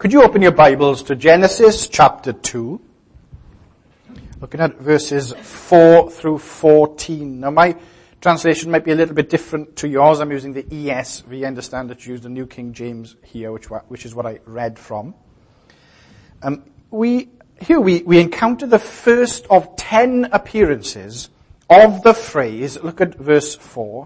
Could you open your Bibles to Genesis chapter 2? Looking at verses 4 through 14. Now my translation might be a little bit different to yours. I'm using the ESV. I understand that you use the New King James here, which is what I read from. We encounter the first of 10 appearances of the phrase, look at verse 4,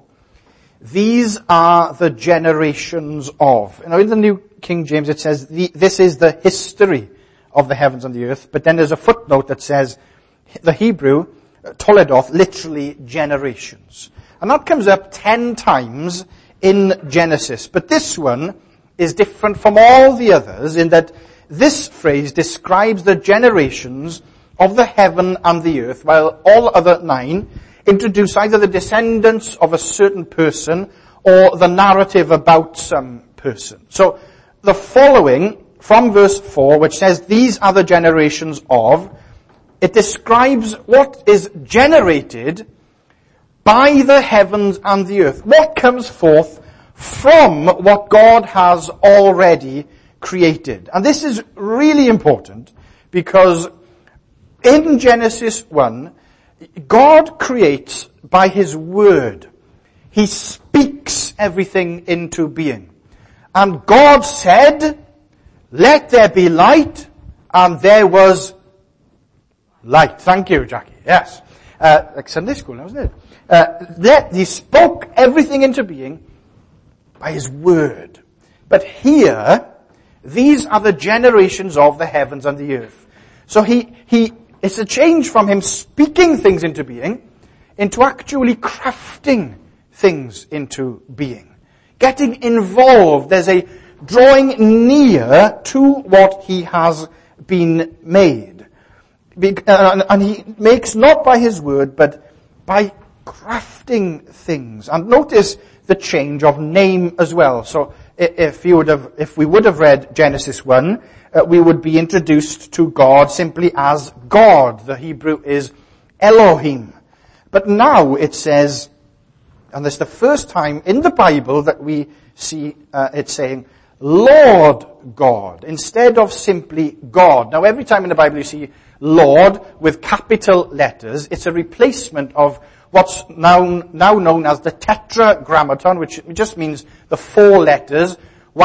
these are the generations of. Now in the New King James it says, this is the history of the heavens and the earth, but then there's a footnote that says, the Hebrew, Toledoth, literally generations. And that comes up 10 times in Genesis. But this one is different from all the others in that this phrase describes the generations of the heaven and the earth, while all other 9 introduce either the descendants of a certain person or the narrative about some person. So the following from verse 4, which says, these are the generations of, it describes what is generated by the heavens and the earth. What comes forth from what God has already created. And this is really important because in Genesis 1, God creates by His Word. He speaks everything into being. And God said, let there be light, and there was light. Thank you, Jackie. Yes. Like Sunday school, wasn't it? He spoke everything into being by His Word. But here, these are the generations of the heavens and the earth. So it's a change from Him speaking things into being into actually crafting things into being. Getting involved. There's a drawing near to what He has been made. And He makes not by His Word, but by crafting things. And notice the change of name as well. So if we would have read Genesis 1, we would be introduced to God simply as God. The Hebrew is Elohim. But now it says, and this is the first time in the Bible that we see it saying, Lord God, instead of simply God. Now every time in the Bible you see Lord with capital letters, it's a replacement of what's now known as the Tetragrammaton, which just means the 4 letters,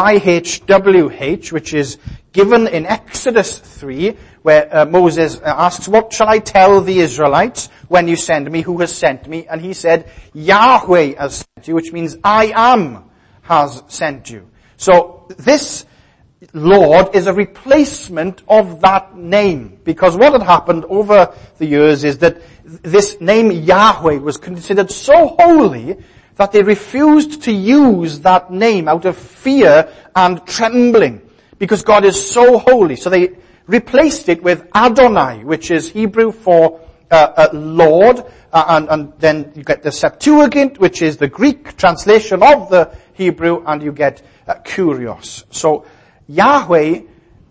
YHWH, which is given in Exodus 3, where Moses asks, what shall I tell the Israelites when you send me? Who has sent me? And he said, Yahweh has sent you, which means I am has sent you. So this Lord is a replacement of that name, because what had happened over the years is that this name Yahweh was considered so holy that they refused to use that name out of fear and trembling, because God is so holy. So they replaced it with Adonai, which is Hebrew for Lord, and then you get the Septuagint, which is the Greek translation of the Hebrew, and you get Kurios. So Yahweh,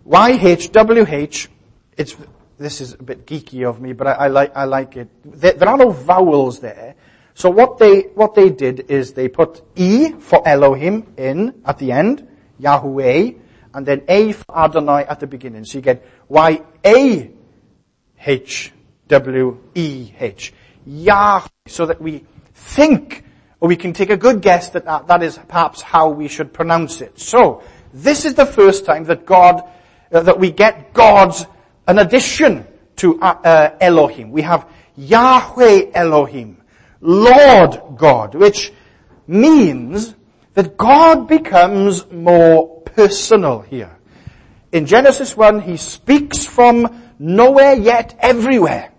YHWH, this is a bit geeky of me, but I like it. There are no vowels there. So what they did is they put E for Elohim in at the end, Yahweh, and then A for Adonai at the beginning. So you get YAHWEH, Yahweh, so that we think, or we can take a good guess that is perhaps how we should pronounce it. So this is the first time that that we get an addition to Elohim. We have Yahweh Elohim, Lord God, which means that God becomes more personal here. In Genesis 1, He speaks from nowhere yet everywhere.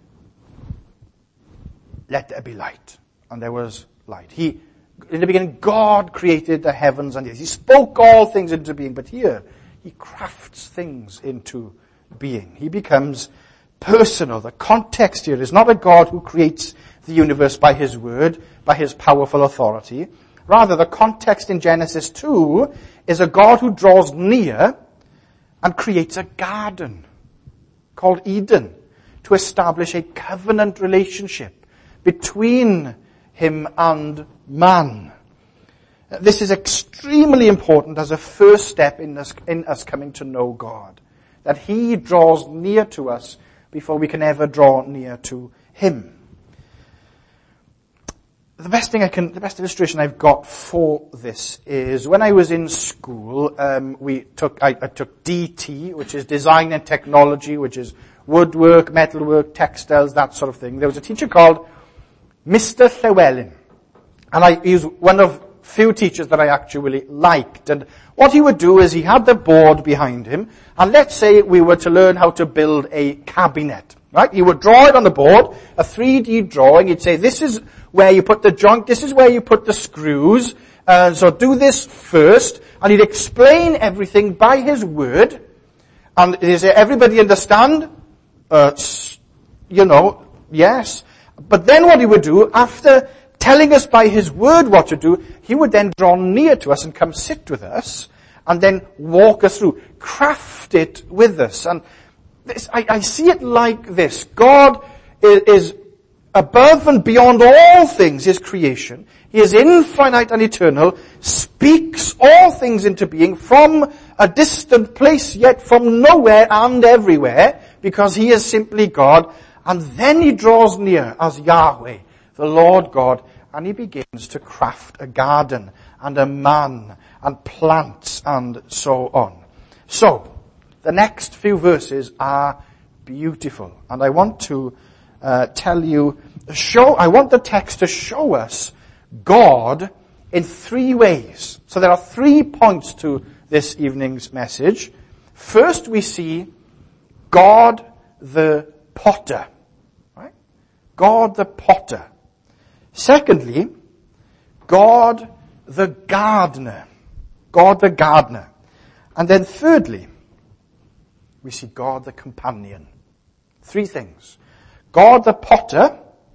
Let there be light. And there was light. In the beginning, God created the heavens and the earth. He spoke all things into being, but here, He crafts things into being. He becomes personal. The context here is not a God who creates the universe by His Word, by His powerful authority. Rather, the context in Genesis 2 is a God who draws near and creates a garden called Eden to establish a covenant relationship between Him and man. This is extremely important as a first step in us coming to know God. That He draws near to us before we can ever draw near to Him. The best illustration I've got for this is when I was in school, I took DT, which is Design and Technology, which is woodwork, metalwork, textiles, that sort of thing. There was a teacher called Mr. Llewellyn. And he was one of few teachers that I actually liked. And what he would do is he had the board behind him, and let's say we were to learn how to build a cabinet, right? He would draw it on the board, a 3D drawing. He'd say, this is where you put the joint, this is where you put the screws, so do this first. And he'd explain everything by his word. And he'd say, everybody understand? Yes. But then what he would do, after telling us by his word what to do, he would then draw near to us and come sit with us and then walk us through, craft it with us. And this, I see it like this. God is above and beyond all things, His creation. He is infinite and eternal, speaks all things into being from a distant place, yet from nowhere and everywhere, because He is simply God. And then He draws near as Yahweh, the Lord God, and He begins to craft a garden and a man and plants and so on. So, the next few verses are beautiful. And I want to I want the text to show us God in 3 ways. So there are 3 points to this evening's message. First, we see God the potter. Right? God the potter. Secondly, God the gardener. God the gardener. And then thirdly, we see God the companion. 3 things. God the potter,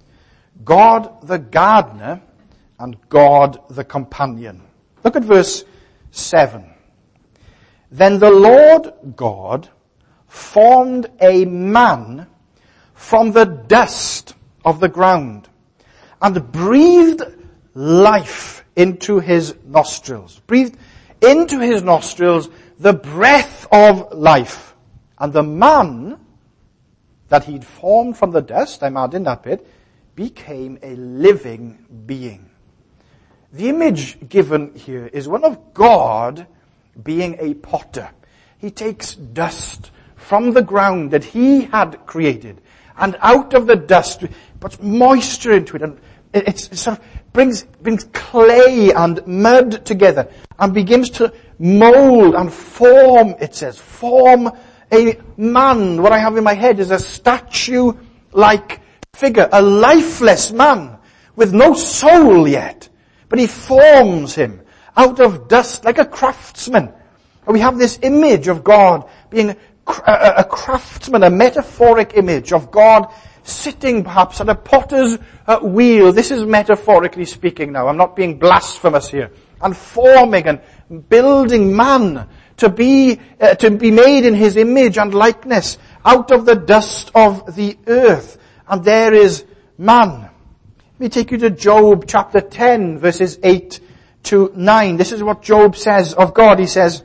God the gardener, and God the companion. Look at verse 7. Then the Lord God formed a man from the dust of the ground and breathed life into his nostrils. Breathed into his nostrils the breath of life. And the man that he'd formed from the dust, I'm adding that bit, became a living being. The image given here is one of God being a potter. He takes dust from the ground that He had created, and out of the dust puts moisture into it, and it sort of brings clay and mud together and begins to mold and form, it says, form a man. What I have in my head is a statue-like figure, a lifeless man with no soul yet. But He forms him out of dust like a craftsman. And we have this image of God being a craftsman, a metaphoric image of God sitting perhaps at a potter's wheel. This is metaphorically speaking now. I'm not being blasphemous here. And forming and building man to be made in His image and likeness out of the dust of the earth. And there is man. Let me take you to Job chapter 10 verses 8 to 9. This is what Job says of God. He says,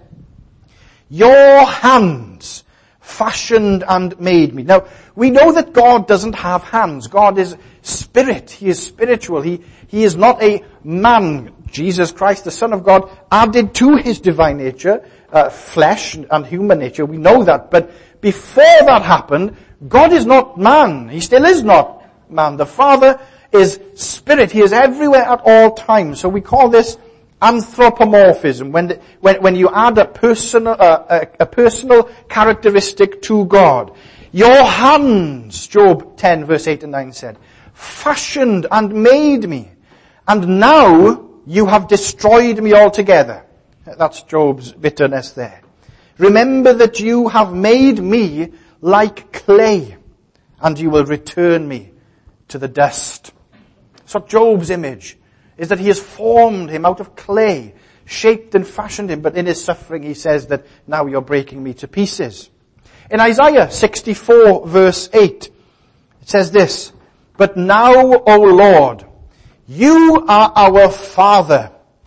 your hands fashioned and made me. Now, we know that God doesn't have hands. God is spirit. He is spiritual. He is not a man. Jesus Christ, the Son of God, added to His divine nature, flesh and human nature. We know that. But before that happened, God is not man. He still is not man. The Father is spirit. He is everywhere at all times. So we call this anthropomorphism, when you add a personal characteristic to God. Your hands, Job 10 verse 8 and 9 said, fashioned and made me, and now you have destroyed me altogether. That's Job's bitterness there. Remember that you have made me like clay, and you will return me to the dust. So Job's image is that He has formed him out of clay, shaped and fashioned him, but in his suffering he says that now you're breaking me to pieces. In Isaiah 64 verse 8, it says this, but now, O Lord, you are our Father.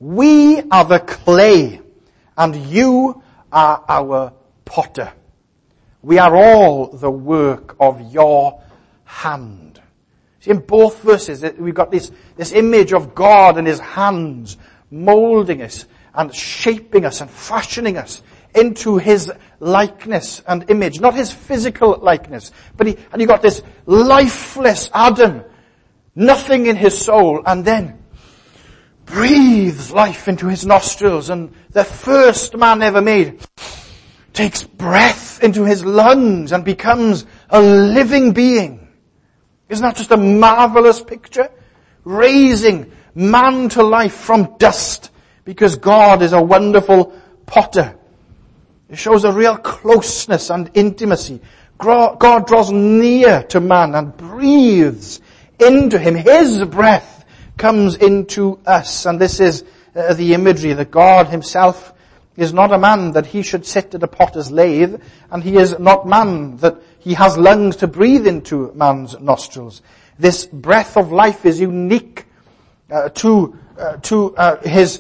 We are the clay, and you are our potter. We are all the work of your hand. See, in both verses, we've got this image of God and his hands molding us and shaping us and fashioning us into his likeness and image. Not his physical likeness, but you got this lifeless Adam, nothing in his soul, and then breathes life into his nostrils, and the first man ever made takes breath into his lungs and becomes a living being. Isn't that just a marvelous picture? Raising man to life from dust, because God is a wonderful potter. It shows a real closeness and intimacy. God draws near to man and breathes into him. His breath comes into us. And this is the imagery that God himself is not a man that he should sit at a potter's lathe, and he is not man that he has lungs to breathe into man's nostrils. This breath of life is unique to his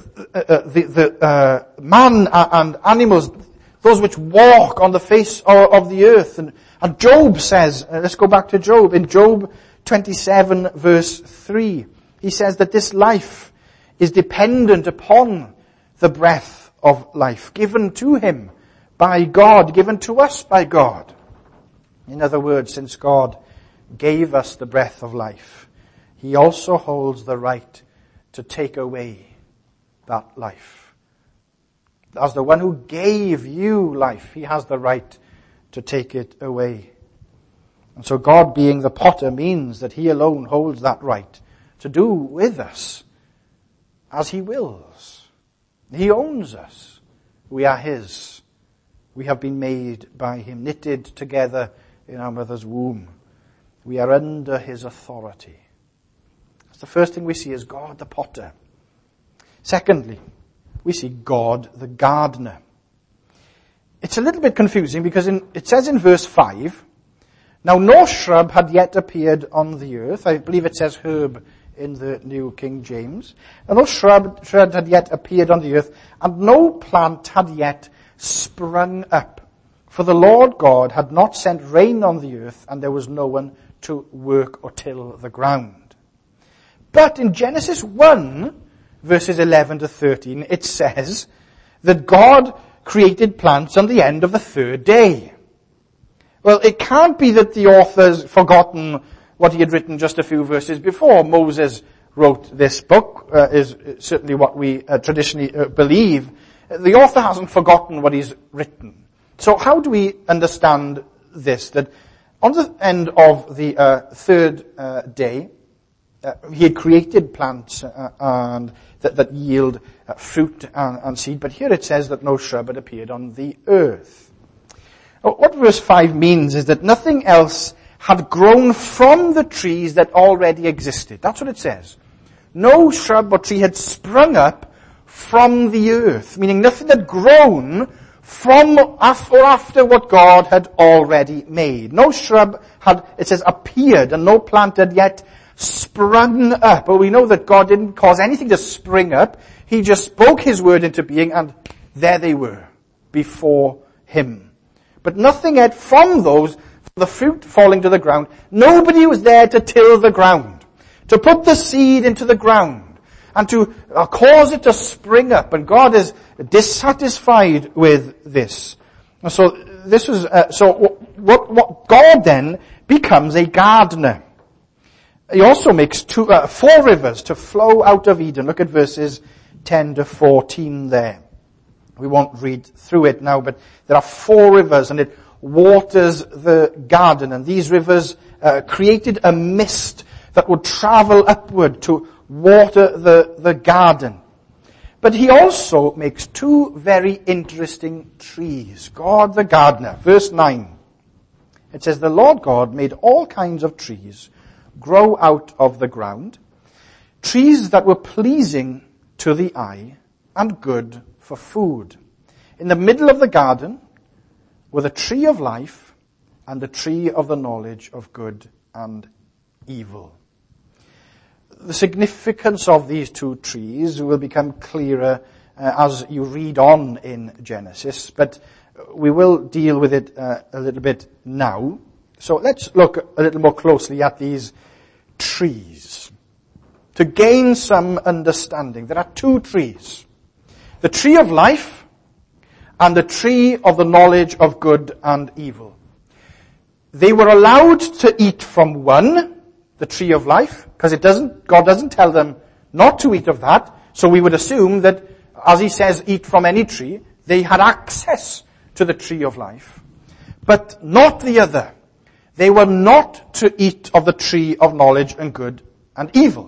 man and animals, those which walk on the face of the earth. And Job says, let's go back to Job. In Job 27 verse 3, he says that this life is dependent upon the breath of life given to him by God, given to us by God. In other words, since God gave us the breath of life, he also holds the right to take away that life. As the one who gave you life, he has the right to take it away. And so God, being the potter, means that he alone holds that right to do with us as he wills. He owns us. We are his. We have been made by him, knitted together in our mother's womb. We are under his authority. That's the first thing we see is God the potter. Secondly, we see God the gardener. It's a little bit confusing because it says in verse 5, now no shrub had yet appeared on the earth. I believe it says herb in the New King James. And no shrub had yet appeared on the earth, and no plant had yet sprung up. For the Lord God had not sent rain on the earth, and there was no one to work or till the ground. But in Genesis 1, verses 11 to 13, it says that God created plants on the end of the third day. Well, it can't be that the author's forgotten what he had written just a few verses before. Moses wrote this book, is certainly what we traditionally believe. The author hasn't forgotten what he's written. So how do we understand this? That on the end of the third day, he had created plants and that yield fruit and seed. But here it says that no shrub had appeared on the earth. What verse 5 means is that nothing else had grown from the trees that already existed. That's what it says. No shrub or tree had sprung up from the earth, meaning nothing had grown from or after what God had already made. No shrub had, it says, appeared, and no plant had yet sprung up. But we know that God didn't cause anything to spring up. He just spoke his word into being, and there they were before him. But nothing had from those, the fruit falling to the ground. Nobody was there to till the ground, to put the seed into the ground, and to cause it to spring up. And God is dissatisfied with this. And so this was what God then becomes a gardener. He also makes 4 rivers to flow out of Eden. Look at verses 10 to 14 there. We won't read through it now, but there are 4 rivers, and it waters the garden. And these rivers created a mist that would travel upward to water the garden. But he also makes 2 very interesting trees. God the gardener. Verse 9. It says, the Lord God made all kinds of trees grow out of the ground, trees that were pleasing to the eye and good for food. In the middle of the garden were the tree of life and the tree of the knowledge of good and evil. the significance of these two trees will become clearer as you read on in Genesis, but we will deal with it a little bit now. So let's look a little more closely at these trees. To gain some understanding, there are two trees. The tree of life and the tree of the knowledge of good and evil. They were allowed to eat from one, the tree of life, because God doesn't tell them not to eat of that. So we would assume that, as he says, eat from any tree, they had access to the tree of life. But not the other. They were not to eat of the tree of knowledge and good and evil.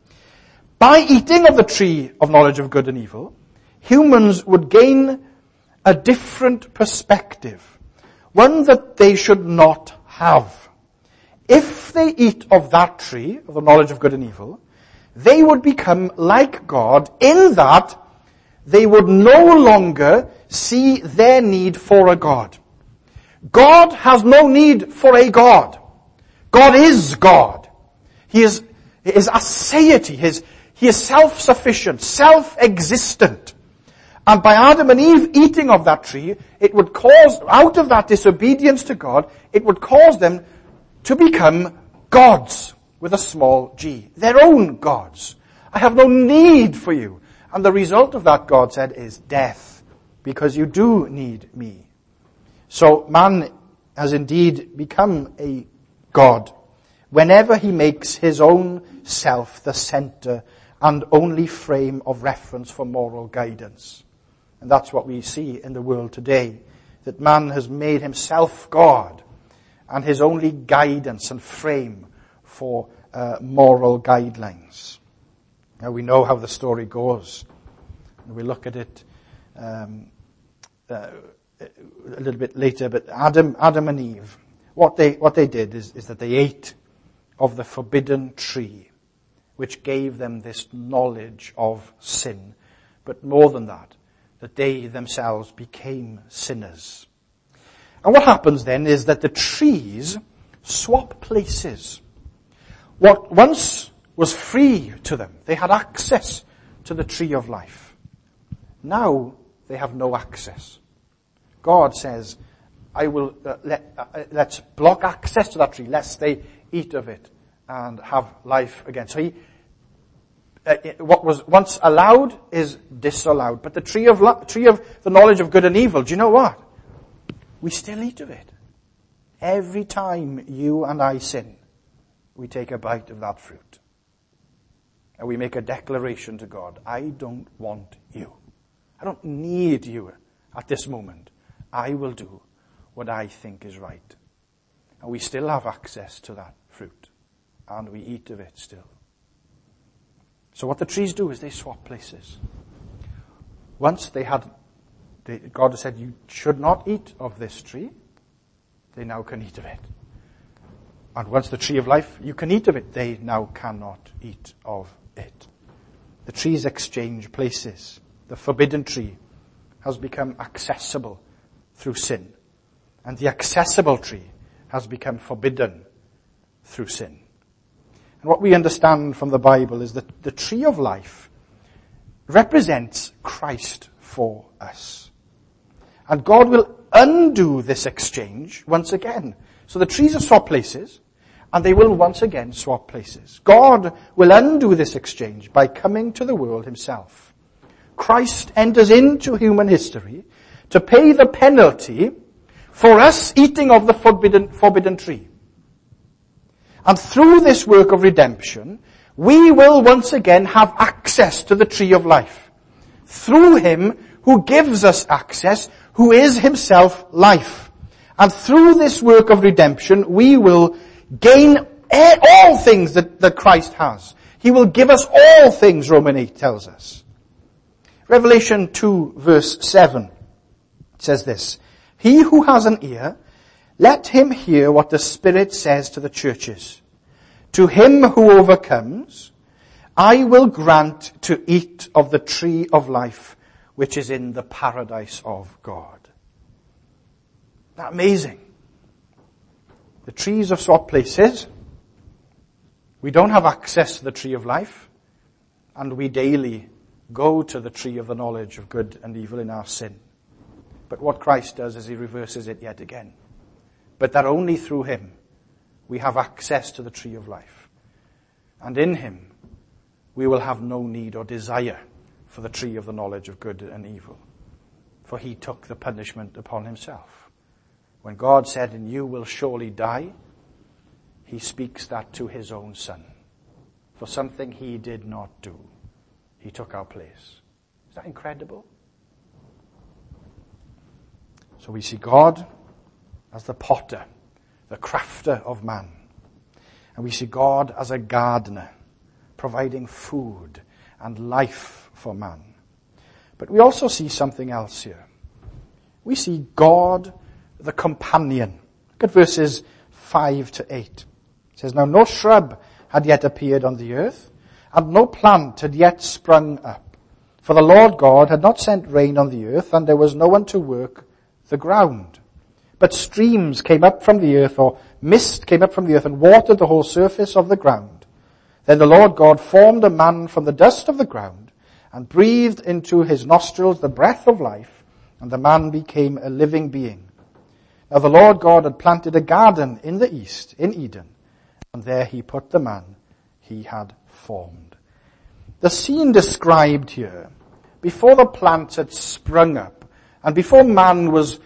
By eating of the tree of knowledge of good and evil, humans would gain a different perspective, one that they should not have. If they eat of that tree, of the knowledge of good and evil, they would become like God in that they would no longer see their need for a God. God has no need for a God. God is God. He is aseity. He is self-sufficient, self-existent. And by Adam and Eve eating of that tree, it would cause, out of that disobedience to God, it would cause them to become gods with a small g. Their own gods. I have no need for you. And the result of that, God said, is death. Because you do need me. So man has indeed become a god whenever he makes his own self the center and only frame of reference for moral guidance. And that's what we see in the world today, that man has made himself God and his only guidance and frame for moral guidelines. Now we know how the story goes. We'll look at it a little bit later, but Adam and Eve, what they did is that they ate of the forbidden tree, which gave them this knowledge of sin. But more than that they themselves became sinners. And what happens then is that the trees swap places. What once was free to them, they had access to the tree of life. Now they have no access. God says, I will let's block access to that tree, lest they eat of it and have life again. So what was once allowed is disallowed. But the tree of the knowledge of good and evil, do you know what? We still eat of it. Every time you and I sin, we take a bite of that fruit. And we make a declaration to God, I don't want you. I don't need you at this moment. I will do what I think is right. And we still have access to that fruit. And we eat of it still. So what the trees do is they swap places. Once God has said, you should not eat of this tree. They now can eat of it. And once the tree of life, you can eat of it. They now cannot eat of it. The trees exchange places. The forbidden tree has become accessible through sin. And the accessible tree has become forbidden through sin. And what we understand from the Bible is that the tree of life represents Christ for us. And God will undo this exchange once again. So the trees have swapped places, and they will once again swap places. God will undo this exchange by coming to the world himself. Christ enters into human history to pay the penalty for us eating of the forbidden tree. And through this work of redemption, we will once again have access to the tree of life. Through him who gives us access, who is himself life. And through this work of redemption, we will gain all things that Christ has. He will give us all things, Romans 8 tells us. Revelation 2 verse 7 says this, He who has an ear, let him hear what the Spirit says to the churches. To him who overcomes, I will grant to eat of the tree of life, which is in the paradise of God. Isn't that amazing? The trees have swapped places. We don't have access to the tree of life, and we daily go to the tree of the knowledge of good and evil in our sin. But what Christ does is he reverses it yet again. But that only through him we have access to the tree of life. And in him we will have no need or desire for the tree of the knowledge of good and evil. For he took the punishment upon himself. When God said, "And you will surely die," he speaks that to his own Son. For something he did not do, he took our place. Is that incredible? So we see God as the potter, the crafter of man. And we see God as a gardener, providing food and life for man. But we also see something else here. We see God, the companion. Look at verses 5 to 8. It says, "Now no shrub had yet appeared on the earth, and no plant had yet sprung up. For the Lord God had not sent rain on the earth, and there was no one to work the ground. But streams came up from the earth, or mist came up from the earth, and watered the whole surface of the ground. Then the Lord God formed a man from the dust of the ground, and breathed into his nostrils the breath of life, and the man became a living being. Now the Lord God had planted a garden in the east, in Eden, and there he put the man he had formed." The scene described here, before the plants had sprung up, and before man was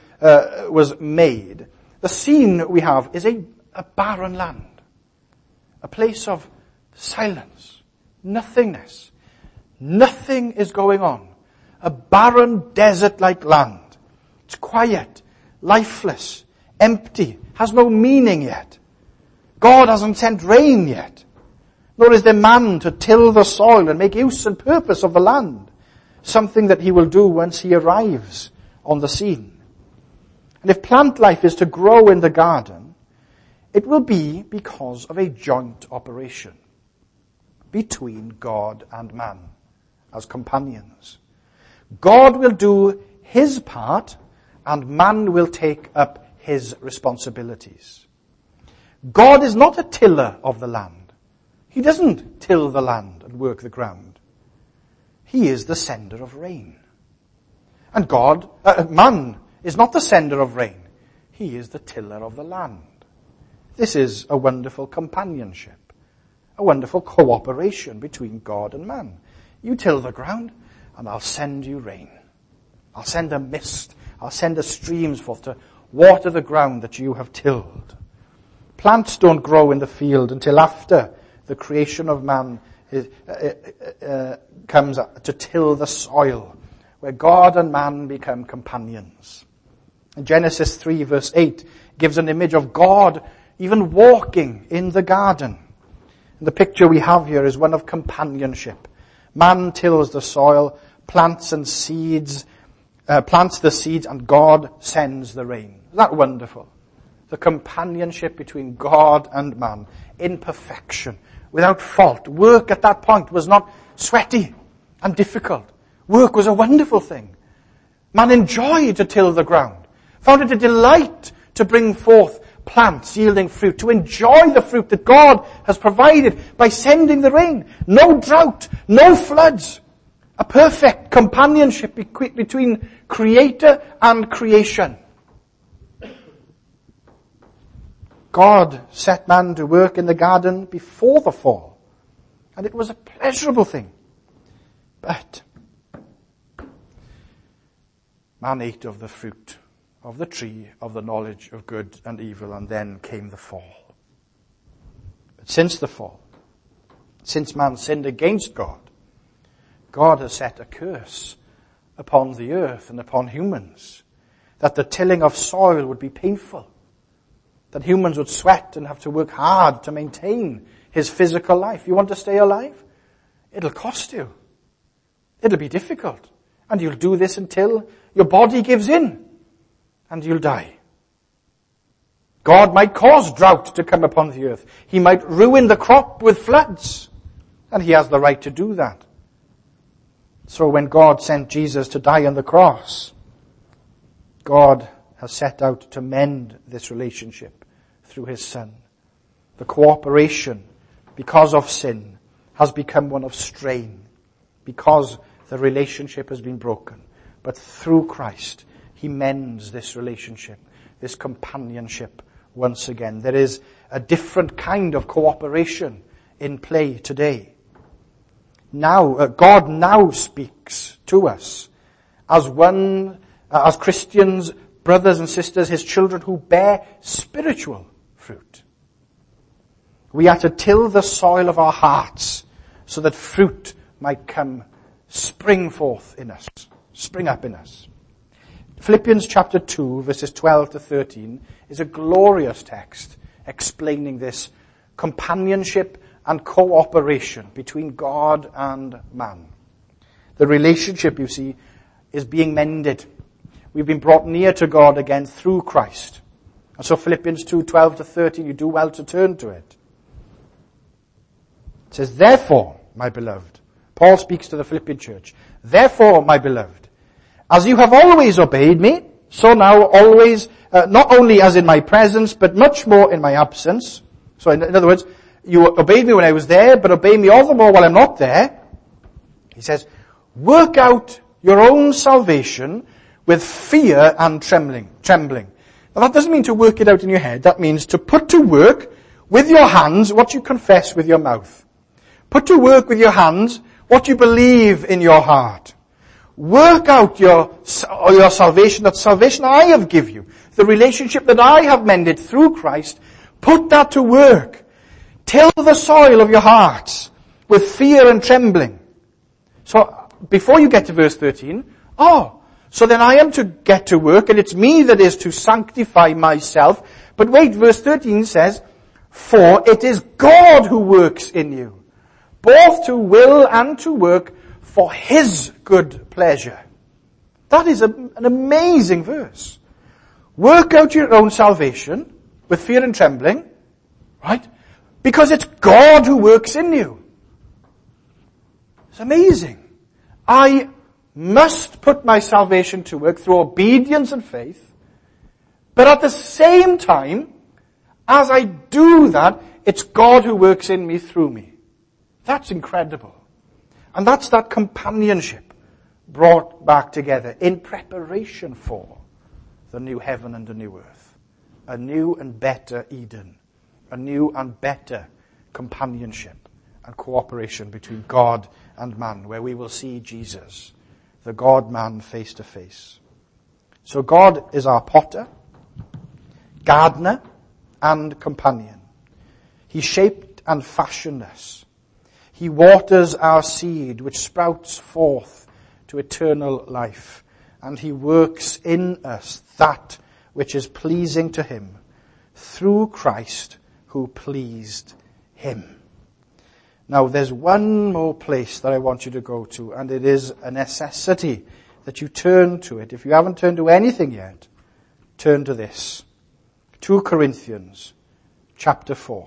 made, the scene we have is a barren land. A place of silence, nothingness. Nothing is going on. A barren desert-like land. It's quiet, lifeless, empty, has no meaning yet. God hasn't sent rain yet. Nor is there man to till the soil and make use and purpose of the land. Something that he will do once he arrives on the scene. And if plant life is to grow in the garden, it will be because of a joint operation between God and man as companions. God will do his part, and man will take up his responsibilities. God is not a tiller of the land. He doesn't till the land and work the ground. He is the sender of rain. And man is not the sender of rain. He is the tiller of the land. This is a wonderful companionship, a wonderful cooperation between God and man. You till the ground, and I'll send you rain. I'll send a mist. I'll send the streams forth to water the ground that you have tilled. Plants don't grow in the field until after the creation of man comes to till the soil, where God and man become companions. And Genesis 3 verse 8 gives an image of God even walking in the garden. And the picture we have here is one of companionship. Man tills the soil, plants the seeds, and God sends the rain. Isn't that wonderful? The companionship between God and man in perfection, without fault. Work at that point was not sweaty and difficult. Work was a wonderful thing. Man enjoyed to till the ground, found it a delight to bring forth plants yielding fruit, to enjoy the fruit that God has provided by sending the rain. No drought, no floods. A perfect companionship between creator and creation. God set man to work in the garden before the fall, and it was a pleasurable thing. But man ate of the fruit of the tree of the knowledge of good and evil, and then came the fall. But since the fall, since man sinned against God, God has set a curse upon the earth and upon humans, that the tilling of soil would be painful, that humans would sweat and have to work hard to maintain his physical life. You want to stay alive? It'll cost you. It'll be difficult. And you'll do this until your body gives in and you'll die. God might cause drought to come upon the earth. He might ruin the crop with floods. And he has the right to do that. So when God sent Jesus to die on the cross, God has set out to mend this relationship through his Son. The cooperation because of sin, has become one of strain, because the relationship has been broken. But through Christ, he mends this relationship, this companionship once again. There is a different kind of cooperation in play today. Now, God now speaks to us as Christians, brothers and sisters, his children who bear spiritual fruit. We are to till the soil of our hearts so that fruit might spring up in us. Philippians chapter 2, verses 12 to 13 is a glorious text explaining this companionship and cooperation between God and man. The relationship, you see, is being mended. We've been brought near to God again through Christ. And so Philippians 2, 12 to 13, you do well to turn to it. It says, therefore, my beloved, Paul speaks to the Philippian church, therefore, my beloved, as you have always obeyed me, so now always, not only as in my presence, but much more in my absence. So in other words, you obeyed me when I was there, but obey me all the more while I'm not there. He says, work out your own salvation with fear and trembling. Now that doesn't mean to work it out in your head. That means to put to work with your hands what you confess with your mouth. Put to work with your hands what you believe in your heart. Work out your salvation, that salvation I have given you, the relationship that I have mended through Christ. Put that to work. Till the soil of your hearts with fear and trembling. So, before you get to verse 13, so then I am to get to work, and it's me that is to sanctify myself. But wait, verse 13 says, for it is God who works in you, both to will and to work for his good pleasure. That is an amazing verse. Work out your own salvation with fear and trembling, right? Because it's God who works in you. It's amazing. I must put my salvation to work through obedience and faith. But at the same time, as I do that, it's God who works in me through me. That's incredible. And that's that companionship brought back together in preparation for the new heaven and the new earth. A new and better Eden. A new and better companionship and cooperation between God and man, where we will see Jesus, the God-man, face to face. So God is our potter, gardener, and companion. He shaped and fashioned us. He waters our seed, which sprouts forth to eternal life. And he works in us that which is pleasing to him through Christ who pleased him. Now there's one more place that I want you to go to, and it is a necessity that you turn to it. If you haven't turned to anything yet, turn to this. 2 Corinthians chapter 4.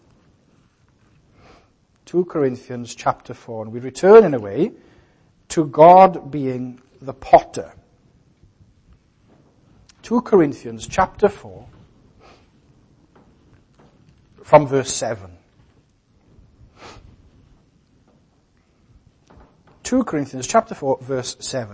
2 Corinthians chapter 4. And we return in a way to God being the potter. 2 Corinthians chapter 4 from verse 7. 2 Corinthians chapter 4 verse 7.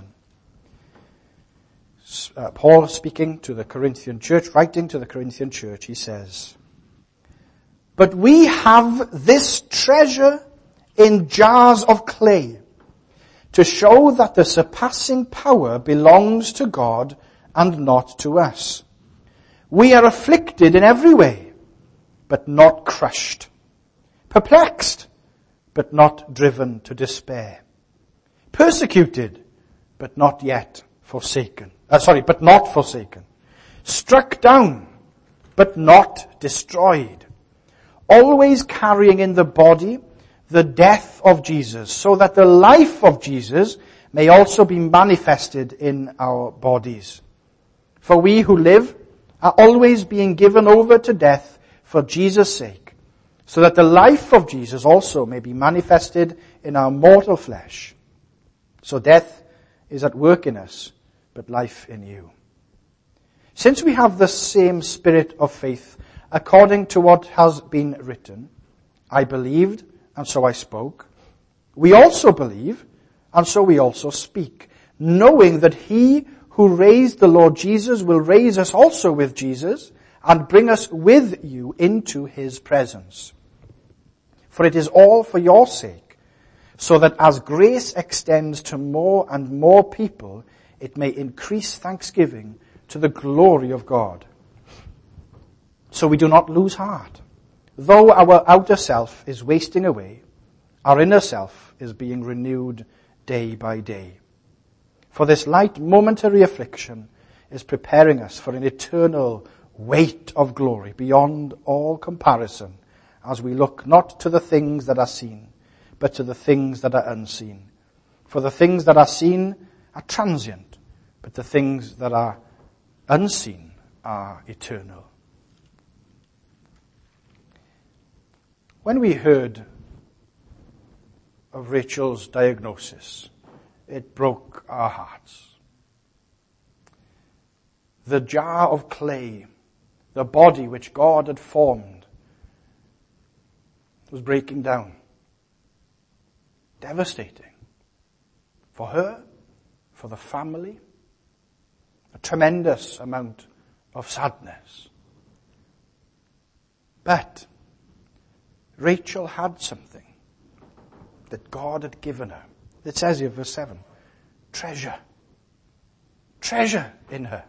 Paul speaking to the Corinthian church, writing to the Corinthian church, he says, but we have this treasure in jars of clay to show that the surpassing power belongs to God and not to us. We are afflicted in every way, but not crushed. Perplexed, but not driven to despair. Persecuted, but not yet forsaken. But not forsaken. Struck down, but not destroyed. Always carrying in the body the death of Jesus, so that the life of Jesus may also be manifested in our bodies. For we who live are always being given over to death for Jesus' sake, so that the life of Jesus also may be manifested in our mortal flesh. So death is at work in us, but life in you. Since we have the same spirit of faith, according to what has been written, I believed, and so I spoke. We also believe, and so we also speak, knowing that he who raised the Lord Jesus will raise us also with Jesus and bring us with you into his presence. For it is all for your sake, so that as grace extends to more and more people, it may increase thanksgiving to the glory of God. So we do not lose heart. Though our outer self is wasting away, our inner self is being renewed day by day. For this light momentary affliction is preparing us for an eternal weight of glory beyond all comparison, as we look not to the things that are seen, but to the things that are unseen. For the things that are seen are transient, but the things that are unseen are eternal. When we heard of Rachel's diagnosis, it broke our hearts. The jar of clay, the body which God had formed, was breaking down. Devastating. For her, for the family, a tremendous amount of sadness. But Rachel had something that God had given her. It says here, verse 7, treasure. Treasure in her.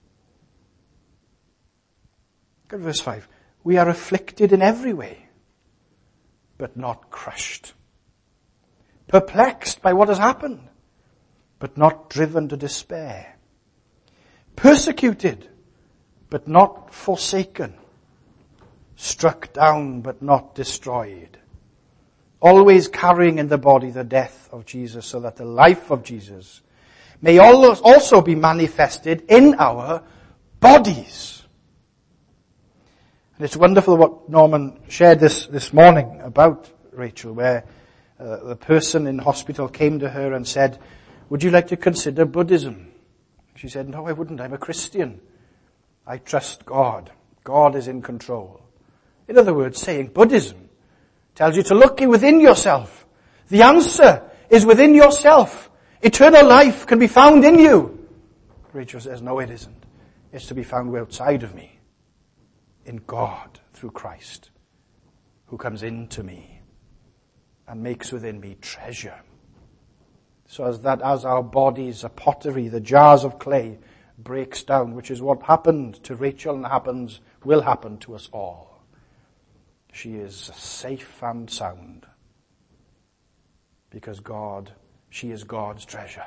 Look at verse 5. We are afflicted in every way, but not crushed. Perplexed by what has happened, but not driven to despair. Persecuted, but not forsaken. Struck down, but not destroyed. Always carrying in the body the death of Jesus, so that the life of Jesus may also be manifested in our bodies. And it's wonderful what Norman shared this morning about Rachel, where the person in hospital came to her and said, would you like to consider Buddhism? She said, no, I wouldn't. I'm a Christian. I trust God. God is in control. In other words, saying Buddhism tells you to look within yourself. The answer is within yourself. Eternal life can be found in you. Rachel says, no, it isn't. It's to be found outside of me. In God, through Christ, who comes into me and makes within me treasure. So as our bodies are pottery, the jars of clay breaks down, which is what happened to Rachel and will happen to us all. She is safe and sound because she is God's treasure.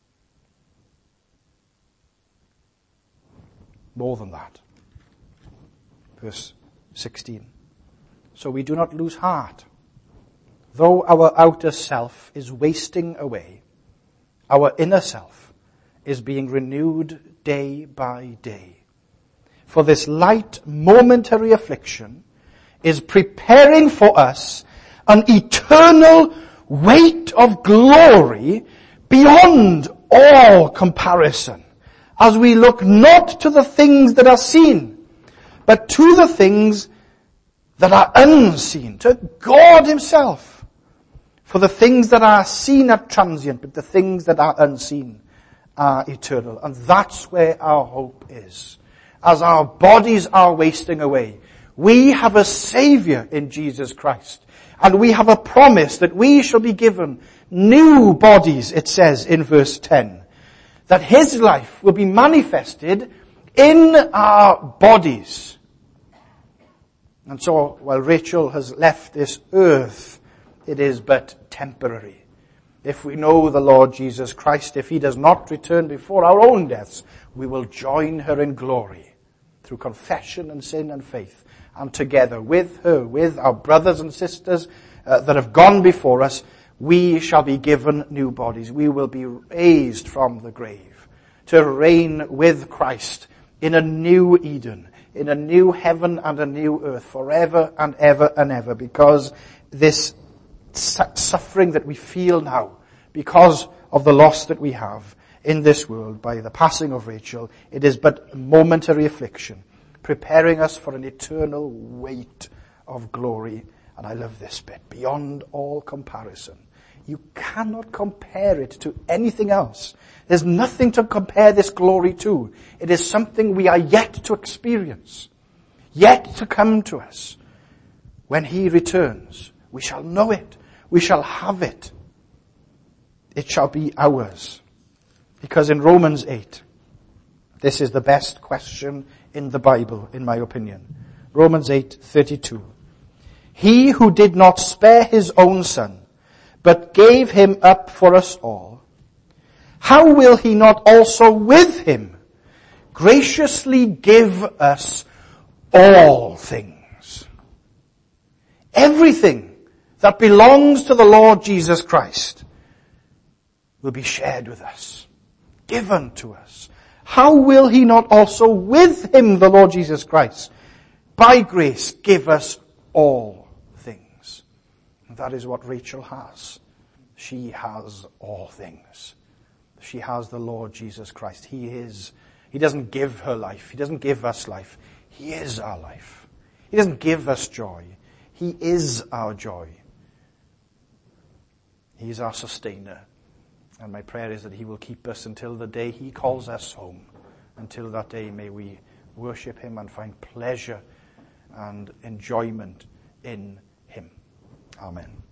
More than that. Verse 16. So we do not lose heart. Though our outer self is wasting away, our inner self is being renewed day by day. For this light momentary affliction is preparing for us an eternal weight of glory beyond all comparison, as we look not to the things that are seen, but to the things that are unseen, to God himself. For the things that are seen are transient, but the things that are unseen are eternal. And that's where our hope is. As our bodies are wasting away, we have a Savior in Jesus Christ. And we have a promise that we shall be given new bodies, it says in verse 10. That his life will be manifested in our bodies. And so, while Rachel has left this earth, it is but temporary. If we know the Lord Jesus Christ, if he does not return before our own deaths, we will join her in glory through confession and sin and faith. And together with her, with our brothers and sisters that have gone before us, we shall be given new bodies. We will be raised from the grave to reign with Christ in a new Eden, in a new heaven and a new earth, forever and ever and ever, because this suffering that we feel now, because of the loss that we have in this world by the passing of Rachel, it is but momentary affliction, preparing us for an eternal weight of glory And I love this bit, beyond all comparison. You cannot compare it to anything else. There's nothing to compare this glory to. It is something we are yet to experience, yet to come to us. When he returns, we shall know it. We shall have it. It shall be ours. Because in Romans 8, this is the best question in the Bible, in my opinion. Romans 8:32. He who did not spare his own son, but gave him up for us all, how will he not also with him graciously give us all things? Everything that belongs to the Lord Jesus Christ will be shared with us, given to us. How will he not also with him, the Lord Jesus Christ, by grace give us all things? And that is what Rachel has. She has all things. She has the Lord Jesus Christ. He doesn't give her life. He doesn't give us life. He is our life. He doesn't give us joy. He is our joy. He is our sustainer. And my prayer is that he will keep us until the day he calls us home. Until that day, may we worship him and find pleasure and enjoyment in him. Amen.